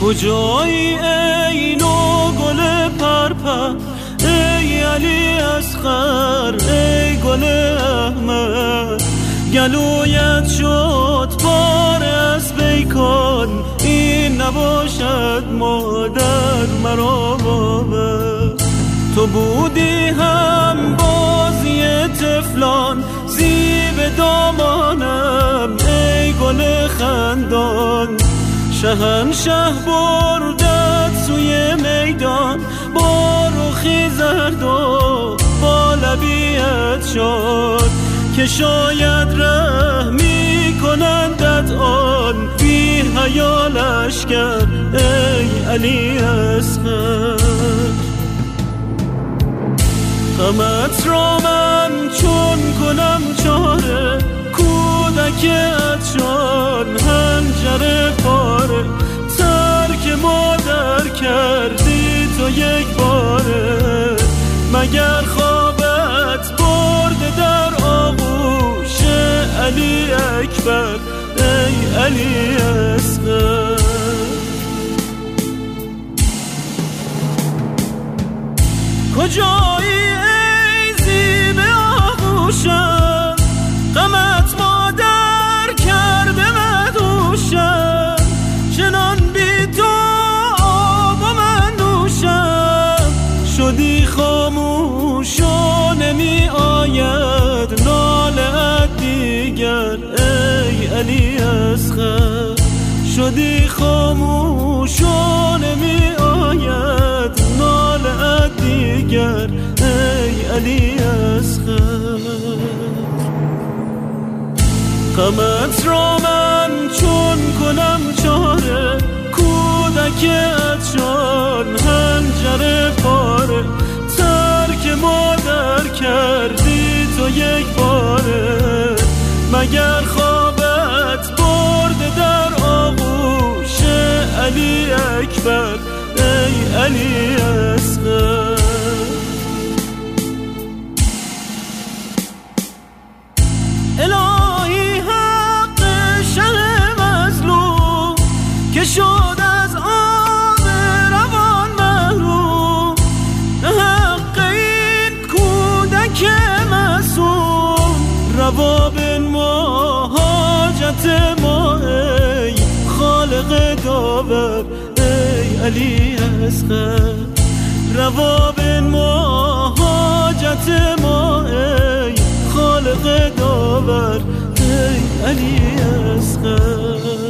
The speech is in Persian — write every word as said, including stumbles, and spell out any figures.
کجایی ای نو گل پرپر، ای علی اصغر ای گل احمد، گلویت شد بار از بیکن، این نباشد مادر مرا بابا. تو بودی هم بازی طفلان، زیب دامانم ای گل خندان، شهنشه بردت سوی میدان، با رخی زرد و با لبیت شد، که شاید رحمی کنندت آن بی حیا لشکر ای علی اصغر. غمت را من چون کنم چاره، کودکت شان هنجر پاره، ترک مادر کردی تو یک باره، مگر خوابت برده در آغوش علی اکبر ای علی اصغر. کجایی ای زیب آغوشم، غمت مادر کرده مدوشم، چنان بی تو آب و من نوشم، شدی خاموش و نمی آید ناله دیگر ای علی اصغر، شدی خاموش و نمی آید ناله دیگر ای علی اصغر. غمت را من چون کنم چاره، کودکت شان هنجر پاره، ترک مادر کردی تو یک باره، مگر خوابت برده در آغوش علی اکبر ای علی اصغر. الهی حق شه مظلوم، که شد از آب روان محروم، حق این کودک معصوم، روا بنما حاجت ما ای خالق داور ای علی اصغر، روا بنما حاجت ما ای خالق داور ای علی اصغر.